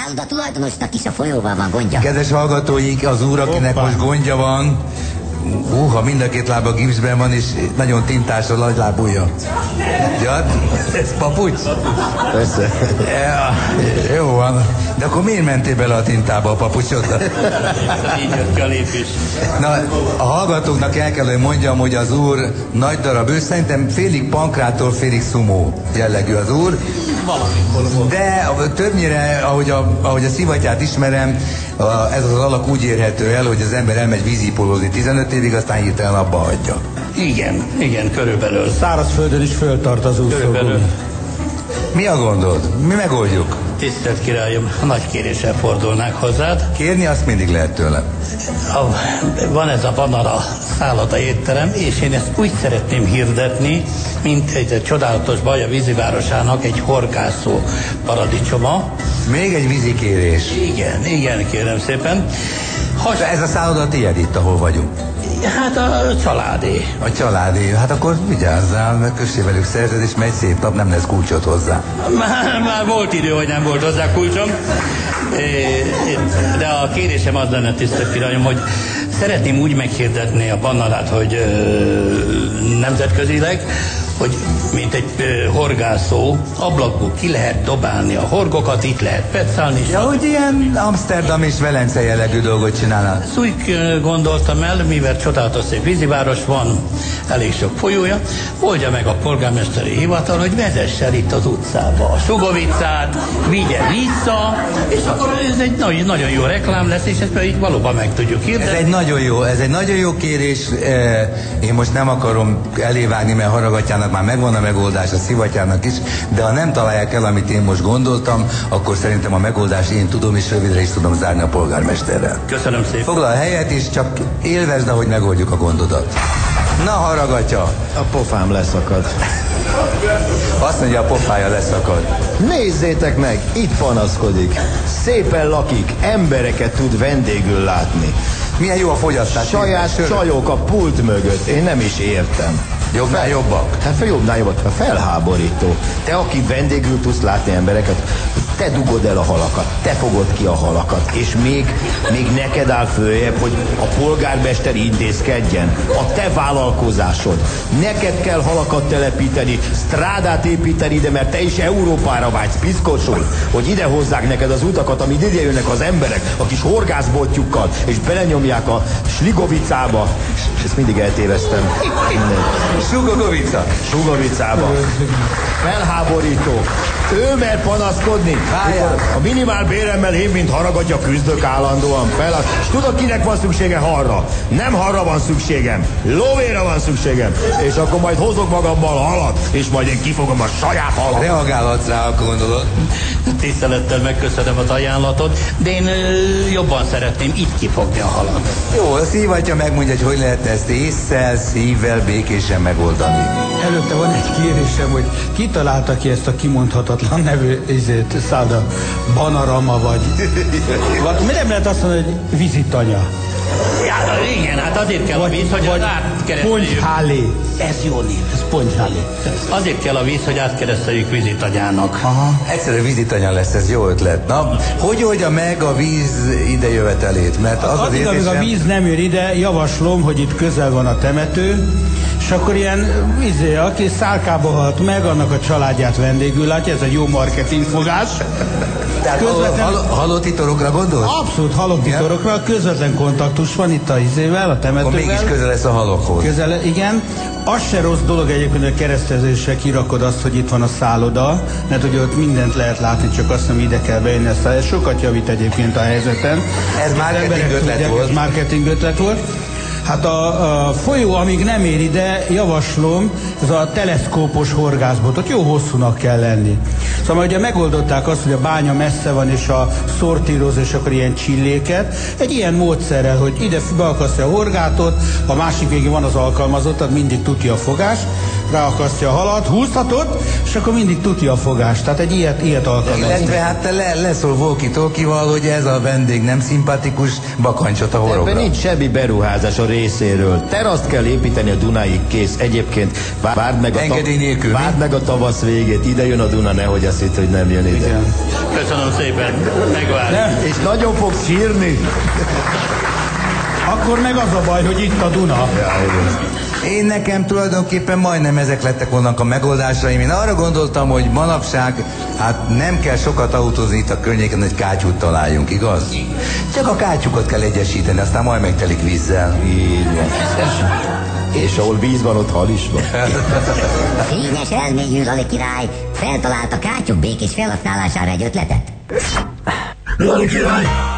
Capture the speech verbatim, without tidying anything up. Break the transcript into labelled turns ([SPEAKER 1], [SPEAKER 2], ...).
[SPEAKER 1] szálloda tulajdonosnak is a folyóval van gondja.
[SPEAKER 2] Kedves hallgatóink, az úr, akinek
[SPEAKER 3] Hoppá.
[SPEAKER 2] most gondja van, Húha, mind a két lába gipszben van, és nagyon tintás a nagylábúja. Ja, ez papucs?
[SPEAKER 3] Persze.
[SPEAKER 2] Ja, jó van. De akkor miért mentél bele a tintába a papucsodra?
[SPEAKER 4] Így jött ki a lépés.
[SPEAKER 2] Na, a hallgatóknak el kell, hogy mondjam, hogy az úr nagy darab, ő szerintem félig pankrától, félig szumó jellegű az úr. De többnyire, ahogy a, ahogy a szivattyát ismerem, a, ez az alak úgy érhető el, hogy az ember elmegy vízipolózni tizenöt évig, aztán hirtelen abba hagyja.
[SPEAKER 4] Igen, igen, körülbelül.
[SPEAKER 3] Szárazföldön is föltart az
[SPEAKER 4] Körülbelül.
[SPEAKER 3] úszógumi.
[SPEAKER 2] Mi a gondod? Mi megoldjuk.
[SPEAKER 4] Tisztelt királyom, nagy kéréssel fordulnák hozzád.
[SPEAKER 2] Kérni azt mindig lehet tőlem.
[SPEAKER 4] A, van ez a Banara szálloda étterem, és én ezt úgy szeretném hirdetni, mint egy, egy csodálatos Baja vízivárosának egy horgászó paradicsoma.
[SPEAKER 2] Még egy vízikérés.
[SPEAKER 4] Igen, igen, kérem szépen. Has...
[SPEAKER 2] Ez a szálloda tiéd itt, ahol vagyunk.
[SPEAKER 4] Hát a családé.
[SPEAKER 2] A családé. Hát akkor vigyázzál, meg kössé velük szerződést, mert egy szép nap nem lesz kulcsot hozzá.
[SPEAKER 4] Már, már volt idő, hogy nem volt hozzá kulcsom. De a kérésem az lenne, tisztelt királyom, hogy szeretném úgy meghirdetni a Banarát, hogy ö, nemzetközileg, hogy mint egy ö, horgászó, ablakból ki lehet dobálni a horgokat, itt lehet petszálni.
[SPEAKER 2] Ja, hogy ilyen Amsterdam és Velence jellegű dolgot csinálnak.
[SPEAKER 4] Ezt úgy ö, gondoltam el, mivel csodálatos szép víziváros van, elég sok folyója, oldja meg a polgármesteri hivatal, hogy vezessen itt az utcába a Sugovicát, vigye vissza, és akkor ez egy nagyon, nagyon jó reklám lesz, és ezt pedig valóban meg tudjuk hirdetni.
[SPEAKER 2] Ez egy nagyon jó, ez egy nagyon jó kérés. Én most nem akarom elévágni, mert Haragatyának már megvan a megoldás, a szivattyának is, de ha nem találják el, amit én most gondoltam, akkor szerintem a megoldás én tudom, és rövidre is tudom zárni a polgármesterrel.
[SPEAKER 4] Köszönöm szépen.
[SPEAKER 2] Foglal helyet, és csak élvezd, ahogy megoldjuk a gondodat. Na, Haragatya!
[SPEAKER 3] A pofám leszakad.
[SPEAKER 2] Azt mondja, a pofája leszakad.
[SPEAKER 3] Nézzétek meg, itt panaszkodik. Szépen lakik, embereket tud vendégül látni.
[SPEAKER 2] Milyen jó a fogyasztás.
[SPEAKER 3] Saját csajok a pult mögött, én nem is értem.
[SPEAKER 2] Jobbnál jobbak?
[SPEAKER 3] Hát fel jobbnál jobbak, felháborító. Te, aki vendégül tudsz látni embereket, te dugod el a halakat, te fogod ki a halakat, és még, még neked áll följebb, hogy a polgármester intézkedjen. A te vállalkozásod. Neked kell halakat telepíteni, strádát építeni, de mert te is Európára vágysz, piszkosul, hogy ide hozzák neked az utakat, amit ide jönnek az emberek, a kis horgászbotjukkal, és belenyomják a Sligovicába. És ezt mindig eltéveztem.
[SPEAKER 2] Sugogovica.
[SPEAKER 3] Sugovicába. Felháborító. Ő mer panaszkodni. A minimál béremmel én, mint Haragatya, küzdök állandóan fel. És tudod, kinek van szüksége harra? Nem harra van szükségem. Lóvére van szükségem. És akkor majd hozok magammal halat, és majd én kifogom a saját halat.
[SPEAKER 2] Reagálhatsz rá, akkor gondolod.
[SPEAKER 4] Tisztelettel megköszönöm az ajánlatot, de én ö, jobban szeretném itt kifogni a halat.
[SPEAKER 2] Jó, a szivattyá megmondja, hogy hogy lehet ezt ésszel, szívvel, békésen megoldani.
[SPEAKER 3] Előtte van egy kérésem, hogy ki találta ki ezt a kimondhatatlan nevű izét, szálloda, Banarama vagy... vagy mi nem lehet azt mondani, hogy vizitanya?
[SPEAKER 4] Ja, igen, hát azért kell a víz, hogy az átkereszteljük.
[SPEAKER 3] Pontyhálé.
[SPEAKER 4] Ez jó név.
[SPEAKER 3] Ez pontyhálé.
[SPEAKER 4] Azért kell a víz, hogy átkereszteljük vizitanyának.
[SPEAKER 2] Aha. Egyszerű vízitanya lesz, ez jó ötlet. Na, hogy oldja meg a víz idejövetelét? Mert az az,
[SPEAKER 3] Addig, amíg
[SPEAKER 2] érzésem...
[SPEAKER 3] a víz nem jön ide, javaslom, hogy itt közel van a temető, és akkor ilyen, izé, aki szálkába halt meg, annak a családját vendégül látja, ez egy jó marketingfogás.
[SPEAKER 2] Tehát
[SPEAKER 3] Közvetlen...
[SPEAKER 2] hal, halotti torokra gondolsz?
[SPEAKER 3] Abszolút halotti
[SPEAKER 2] Igen?
[SPEAKER 3] torokra, közvetlen kontaktus van itt a izével, a temetővel.
[SPEAKER 2] Akkor mégis közel lesz a halokhoz.
[SPEAKER 3] Közel, igen. Az se rossz dolog egyébként, hogy a keresztezésre kirakod azt, hogy itt van a szálloda, mert ugye ott mindent lehet látni, csak azt nem ide kell bejönni, ez sokat javít egyébként a helyzeten.
[SPEAKER 2] Ez marketing ötlet volt.
[SPEAKER 3] Ez marketing ötlet volt. Hát a, a folyó, amíg nem ér ide, javaslom, ez a teleszkópos horgászbotot, jó hosszúnak kell lenni. Szóval ugye megoldották azt, hogy a bánya messze van, és a szortíroz, és akkor ilyen csilléket. Egy ilyen módszerrel, hogy ide beakasztja a horgátot, a másik végén van az alkalmazott, mindig tudja a fogás, ráakasztja a halat, húzhatod, és akkor mindig tudja a fogás. Tehát egy ilyet, ilyet alkalmazott.
[SPEAKER 2] Illetve hát te le, leszól walkie-talkie-val, hogy ez a vendég nem szimpatikus, bakancsot a horogra.
[SPEAKER 3] Ebben nincs semmi beruházás, a részéről. Teraszt kell építeni a Dunáig, kész. Egyébként várd meg a,
[SPEAKER 2] Engedély nélkül,
[SPEAKER 3] várd meg a tavasz végét, ide jön a Duna, nehogy azt hitt, hogy nem jön ide.
[SPEAKER 4] Igen. Köszönöm szépen, megvárjuk.
[SPEAKER 3] És nagyon fogsz sírni.
[SPEAKER 5] Akkor meg az a baj, hogy itt a Duna.
[SPEAKER 3] Ja,
[SPEAKER 2] Én nekem tulajdonképpen majdnem ezek lettek volna a megoldásaim. Én arra gondoltam, hogy manapság hát nem kell sokat autózni itt a környéken, hogy kátyút találjunk, igaz? Csak a kátyukat kell egyesíteni, aztán majd megtelik vízzel.
[SPEAKER 3] így van. És ahol víz van, ott hal is van.
[SPEAKER 1] Fényes elmélyű Lali király feltalálta kátyuk békés felhasználására egy ötletet.
[SPEAKER 6] Lali király!